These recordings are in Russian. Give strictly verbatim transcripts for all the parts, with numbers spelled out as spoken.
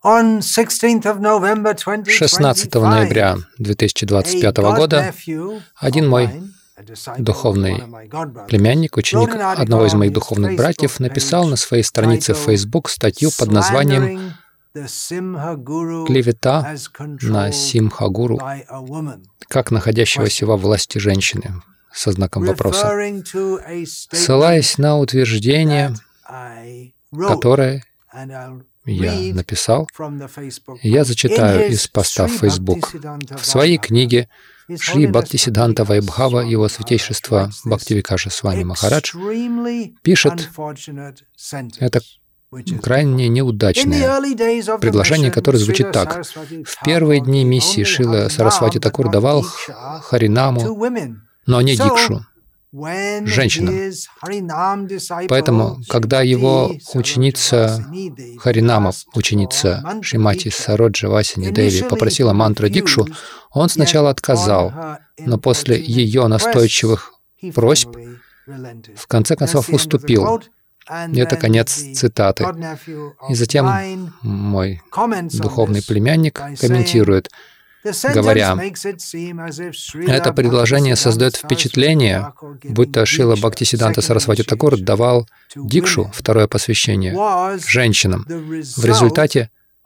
шестнадцатого ноября две тысячи двадцать пятого года один мой духовный племянник, ученик одного из моих духовных братьев, написал на своей странице в Facebook статью под названием «Клевета на Симха-гуру, как находящегося во власти женщины», со знаком вопроса, ссылаясь на утверждение, которое я написал, я зачитаю из поста в Facebook. В своей книге Шри Бхактисиддханта Вайбхава, его святейшество Бхактивикаша Свами Махарадж, пишет это крайне неудачное предложение, которое звучит так. В первые дни миссии Шрила Сарасвати Такур давал харинаму, но не дикшу женщинам. Поэтому, когда его ученица Харинама, ученица Шримати Сароджа Васини Деви, попросила мантру дикшу, он сначала отказал, но после ее настойчивых просьб в конце концов уступил. И это конец цитаты. И затем мой духовный племянник комментирует, говоря, это предложение создает впечатление, будто Шрила Бхактисиддханта Сарасвати Такур давал дикшу, второе посвящение, женщинам. В результате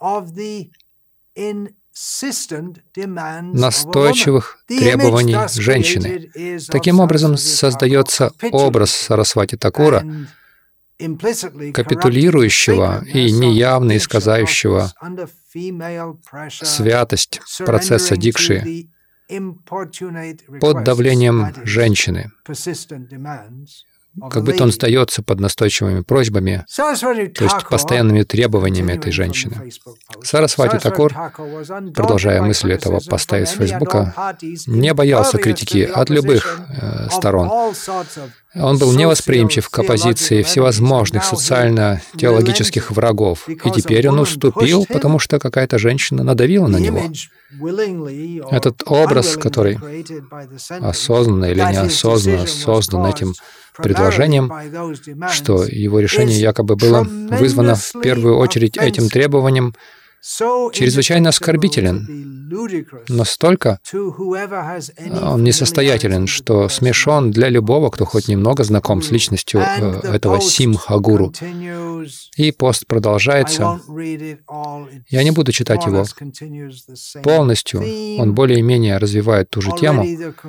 настойчивых требований женщины. Таким образом, создается образ Сарасвати Такура, капитулирующего и неявно исказающего святость процесса дикши под давлением женщины, как будто он сдается под настойчивыми просьбами, то есть постоянными требованиями этой женщины. Сарасвати Такур, продолжая мысль этого поста из Фейсбука, не боялся критики от любых э, сторон. Он был невосприимчив к оппозиции всевозможных социально-теологических врагов. И теперь он уступил, потому что какая-то женщина надавила на него. Этот образ, который осознанно или неосознанно создан этим предложением, что его решение якобы было вызвано в первую очередь этим требованием, чрезвычайно оскорбителен, настолько он несостоятелен, что смешон для любого, кто хоть немного знаком с личностью этого Симха-гуру. И пост продолжается. Я не буду читать его полностью, он более-менее развивает ту же тему.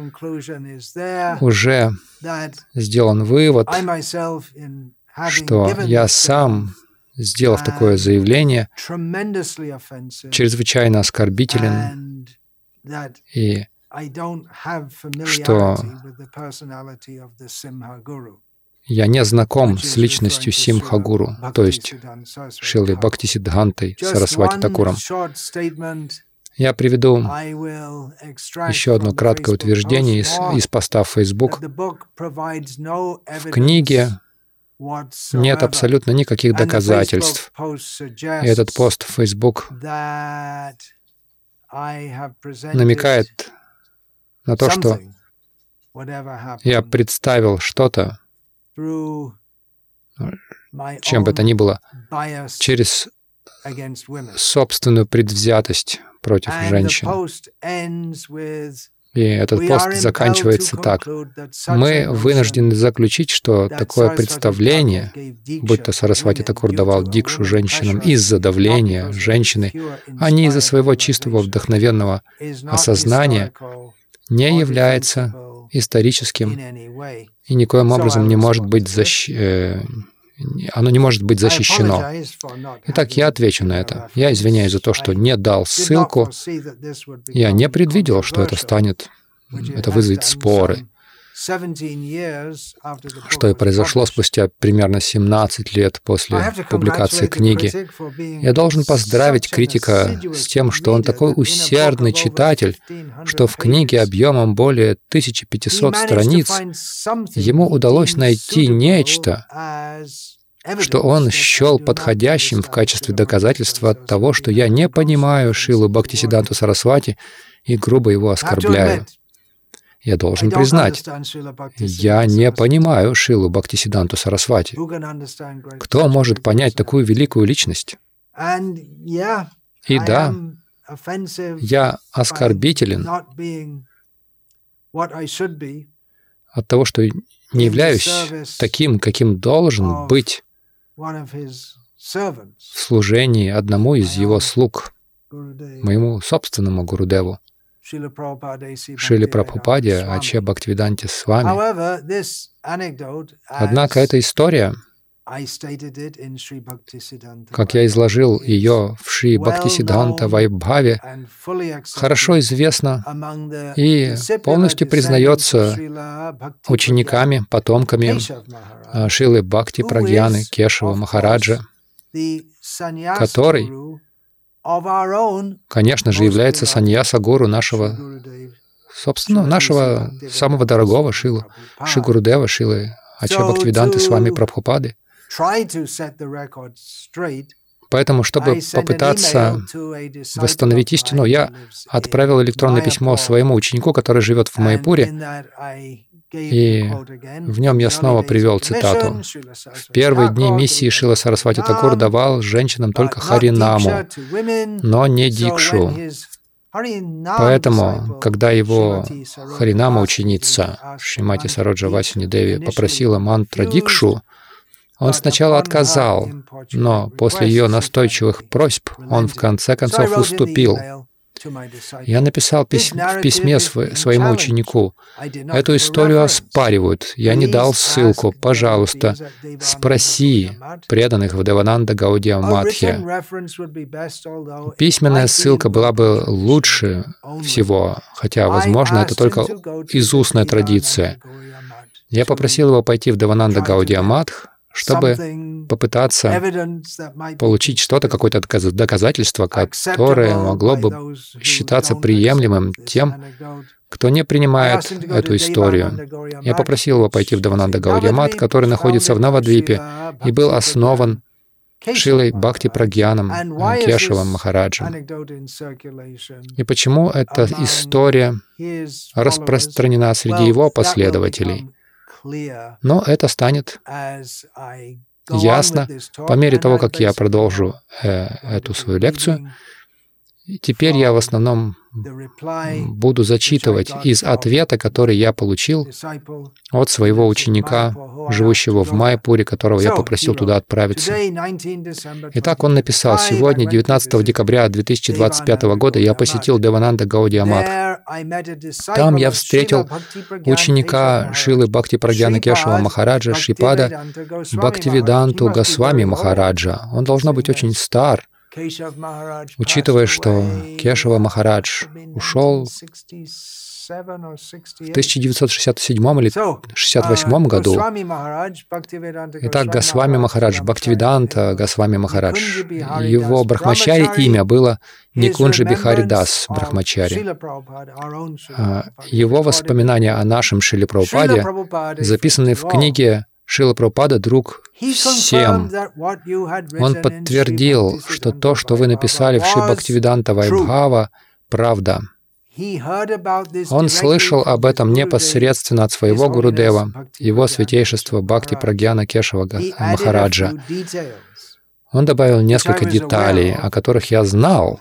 Уже сделан вывод, что я сам, сделав такое заявление, чрезвычайно оскорбителен, и что я не знаком с личностью Симха-гуру, то есть Шрилой Бхактисиддхантой Сарасвати Такуром. Я приведу еще одно краткое утверждение из, из поста в Facebook. В книге нет абсолютно никаких доказательств. И этот пост в Facebook намекает на то, что я представил что-то, чем бы то ни было, через собственную предвзятость против женщин. И этот пост заканчивается так. Мы вынуждены заключить, что такое представление, будто Сарасвати Такур давал дикшу женщинам из-за давления женщины, а не из-за своего чистого вдохновенного осознания, не является историческим и никоим образом не может быть защищено. Оно не может быть защищено. Итак, я отвечу на это. Я извиняюсь за то, что не дал ссылку. Я не предвидел, что это станет, это вызовет споры. Что и произошло спустя примерно семнадцать лет после публикации книги. Я должен поздравить критика с тем, что он такой усердный читатель, что в книге объемом более тысячи пятисот страниц ему удалось найти нечто, что он счел подходящим в качестве доказательства того, что я не понимаю Шрилу Бхактисиддханту Сарасвати и грубо его оскорбляю. Я должен признать, я не понимаю Шрилу Бхактисиддханту Сарасвати. Кто может понять такую великую личность? И да, я оскорбителен от того, что не являюсь таким, каким должен быть в служении одному из его слуг, моему собственному Гурудеву, Шриле Прабхупаде, Аче Бхактивиданте Свами. Однако эта история, как я изложил ее в Шри Бхактисиддханта Вайбхаве, хорошо известна и полностью признается учениками, потомками Шрилы Бхакти Прагьяны Кешава Махараджа, который, конечно же, является саньяса-гуру нашего, собственно, нашего самого дорогого Шрила, Шри Гурудева, Шрилы Аче Бхактивиданты Свами Прабхупады. Поэтому, чтобы попытаться восстановить истину, я отправил электронное письмо своему ученику, который живет в Майяпуре, и в нем я снова привел цитату. «В первые дни миссии Шрила Сарасвати Такур давал женщинам только харинаму, но не дикшу. Поэтому, когда его харинама ученица Шримати Сароджа Васини Деви попросила мантра дикшу, он сначала отказал, но после ее настойчивых просьб он в конце концов уступил. Я написал пись в письме св своему ученику. Эту историю оспаривают. Я не дал ссылку. Пожалуйста, спроси преданных в Девананда Гаудия Матхе. Письменная ссылка была бы лучше всего, хотя, возможно, это только изустная традиция. Я попросил его пойти в Девананда Гаудия Матх, чтобы попытаться получить что-то, какое-то доказательство, которое могло бы считаться приемлемым тем, кто не принимает эту историю. Я попросил его пойти в Девананда Гаудия Мат, который находится в Навадвипе и был основан Шрилой Бхакти Прагьяном Кешавом Махараджем. И почему эта история распространена среди его последователей? Но это станет ясно по мере того, как я продолжу э, эту свою лекцию. И теперь я в основном буду зачитывать из ответа, который я получил от своего ученика, живущего в Майяпуре, которого я попросил туда отправиться. Итак, он написал: «Сегодня, девятнадцатого декабря две тысячи двадцать пятого года, я посетил Девананда Гаудия Матх. Там я встретил ученика Шрилы Бхакти Прагьяна Кешава Махараджа Шрипада Бхактивиданту Госвами Махараджа. Он должно быть очень стар, учитывая, что Кешава Махарадж ушел в тысяча девятьсот шестьдесят седьмом или шестьдесят восьмом году. Итак, Госвами Махарадж, Бхактивиданта Госвами Махарадж. Его брахмачари имя было Никунджа Бихари Дас Брахмачари. Его воспоминания о нашем Шриле Прабхупаде записаны в книге Шрила Прабхупада «Друг всем». Он подтвердил, что то, что вы написали в Шри Бхактивиданта Вайбхава, правда. Он слышал об этом непосредственно от своего Гурудева, его святейшества Бхакти Прагьяна Кешава Махараджа. Он добавил несколько деталей, о которых я знал.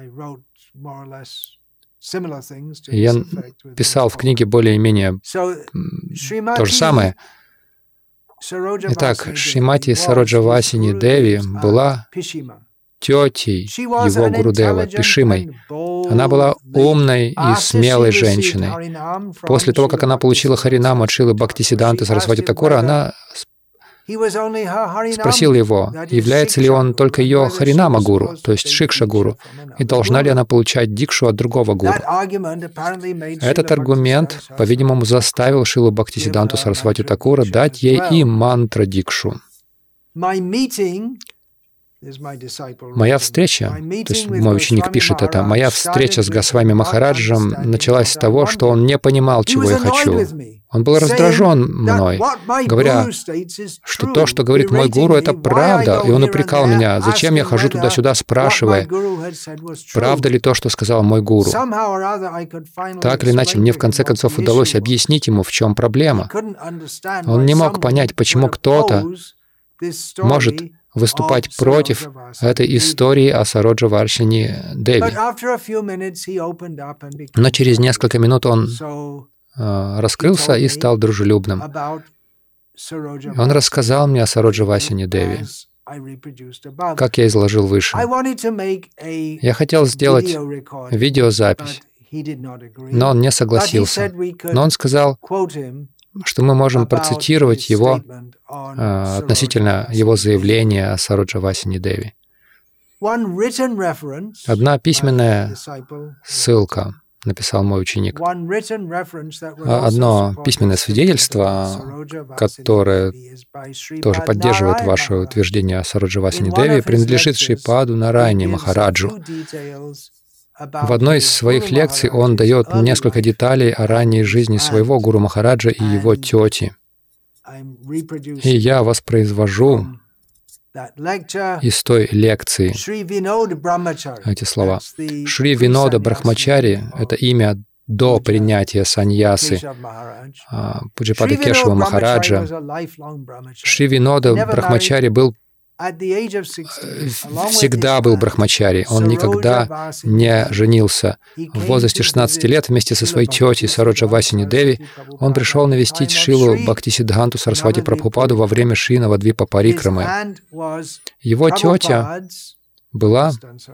Я писал в книге более-менее то же самое. Итак, Шримати Сароджа Васини Деви была тетей его Гурудева, Пишимой. Она была умной и смелой женщиной. После того, как она получила харинам от Шрилы Бхактисиддханты Сарасвати Такура, она спросила его, является ли он только ее харинама-гуру, то есть шикша-гуру, и должна ли она получать дикшу от другого гуру. Этот аргумент, по-видимому, заставил Шрилу Бхактисиддханту Сарасвати Такура дать ей и мантра-дикшу. Моя встреча, то есть мой ученик пишет это, моя встреча с Госвами Махараджем началась с того, что он не понимал, чего я хочу. Он был раздражен мной, говоря, что то, что говорит мой гуру, это правда, и он упрекал меня, зачем я хожу туда-сюда, спрашивая, правда ли то, что сказал мой гуру. Так или иначе, мне в конце концов удалось объяснить ему, в чем проблема. Он не мог понять, почему кто-то может выступать против этой истории о Сароджаваршини Деви. Но через несколько минут он э, раскрылся и стал дружелюбным. Он рассказал мне о Сароджаваршини Деви, как я изложил выше. Я хотел сделать видеозапись, но он не согласился. Но он сказал, что мы можем процитировать его э, относительно его заявления о Сароджаваршини Деви. Одна письменная ссылка, написал мой ученик, одно письменное свидетельство, которое тоже поддерживает ваше утверждение о Сароджаваршини Деви, принадлежит Шрипаду Нарайани Махараджу. В одной из своих лекций он дает несколько деталей о ранней жизни своего Гуру Махараджа и его тети. И я воспроизвожу из той лекции эти слова. Шри Винода Брахмачари — это имя до принятия саньясы Пуджапада Кешава Махараджа. Шри Винода Брахмачари был всегда был брахмачари. Он никогда не женился. В возрасте шестнадцати лет вместе со своей тетей Сароджаваршини Деви он пришел навестить Шрилу Бхактисиддханту Сарасвати Прабхупаду во время Шри Навадвипа Парикрамы. Его тетя была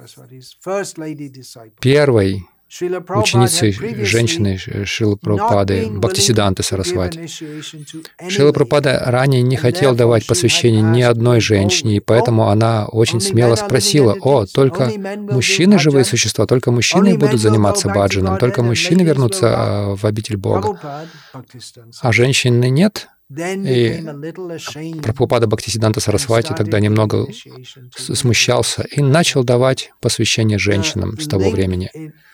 первой ученицей женщины Шрилы Прабхупады, Бхактисиддханты Сарасвати. Шрила Прабхупада ранее не хотел давать посвящение ни одной женщине, и поэтому она очень смело спросила: «О, только мужчины живые существа, только мужчины будут заниматься баджаном, только мужчины вернутся в обитель Бога, а женщины нет?» И Прабхупада Бхактисиддханта Сарасвати тогда немного смущался и начал давать посвящение женщинам с того времени.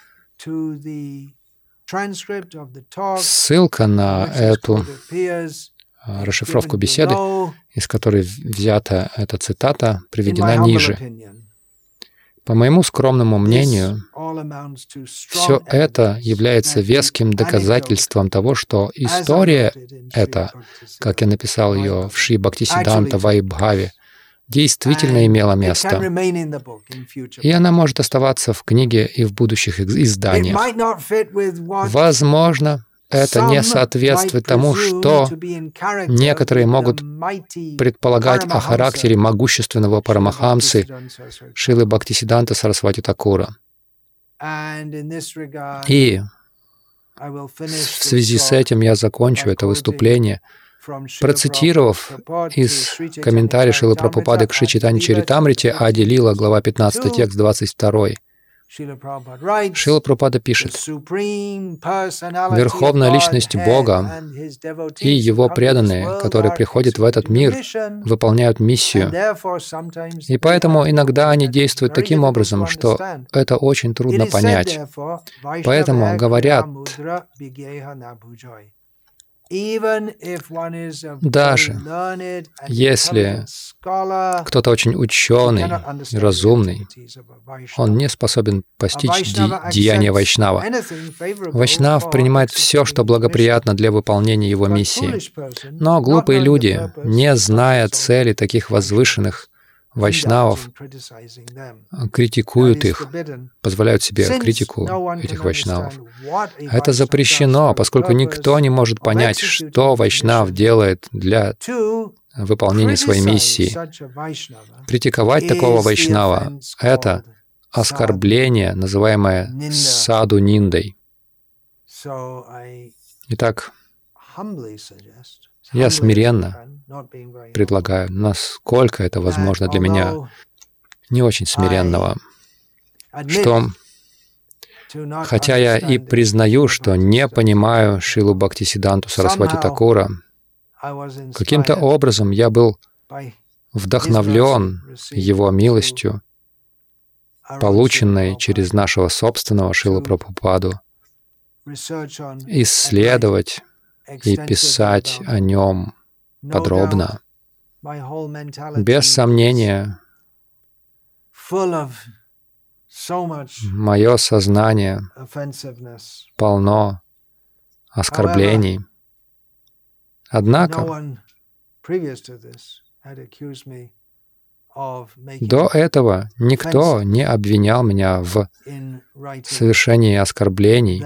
Ссылка на эту расшифровку беседы, из которой взята эта цитата, приведена ниже. По моему скромному мнению, все это является веским доказательством того, что история эта, как я написал ее в Шри Бхактисиддханта Вайбхаве, действительно имела место. И она может оставаться в книге и в будущих изданиях. Возможно, это не соответствует тому, что некоторые могут предполагать о характере могущественного Парамахамсы Шрилы Бхактисиддханта Сарасвати Такура. И в связи с этим я закончу это выступление, процитировав из комментария Шрилы Прабхупады к Шри Чайтанья Чаритамрите Ади Лила, глава пятнадцатая, текст двадцать два. Шрила Прабхупада пишет: «Верховная личность Бога и Его преданные, которые приходят в этот мир, выполняют миссию. И поэтому иногда они действуют таким образом, что это очень трудно понять. Поэтому говорят, даже если кто-то очень ученый и разумный, он не способен постичь ди- деяния Вайшнава. Вайшнав принимает все, что благоприятно для выполнения его миссии. Но глупые люди, не зная цели таких возвышенных вайшнавов, критикуют их, позволяют себе критику этих вайшнавов. Это запрещено, поскольку никто не может понять, что вайшнав делает для выполнения своей миссии. Критиковать такого вайшнава — это оскорбление, называемое саду-ниндой. Итак, я смиренно предлагаю, насколько это возможно для меня, не очень смиренного, что, хотя я и признаю, что не понимаю Шрилу Бхактисиддханту Сарасвати Такура, каким-то образом я был вдохновлен его милостью, полученной через нашего собственного Шрилу Прабхупаду, исследовать и писать о нем подробно. Без сомнения, мое сознание полно оскорблений. Однако, До этого никто не обвинял меня в совершении оскорблений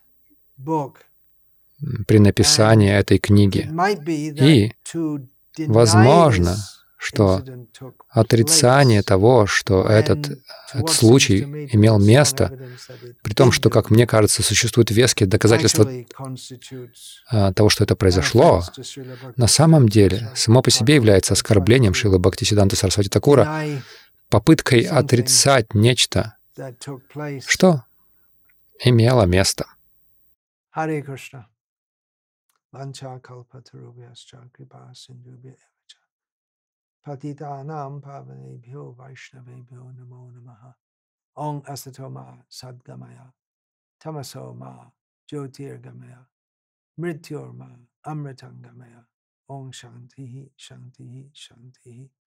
при написании этой книги. И возможно, что отрицание того, что этот, этот случай имел место, при том, что, как мне кажется, существуют веские доказательства а, того, что это произошло, на самом деле само по себе является оскорблением Шрилы Бхактисиддханты Сарасвати Такура, попыткой отрицать нечто, что имело место. Харе Кришна. Vancha kalpatarubhyascha kripa sindhubhya evacha. Patitanam pavanebhyo vaishnavebhyo namo namaha. Om asatoma sadgamaya. Tamaso ma jyotirgamaya. Mrityorma amritangamaya. Om shantihi shantihi shantihi.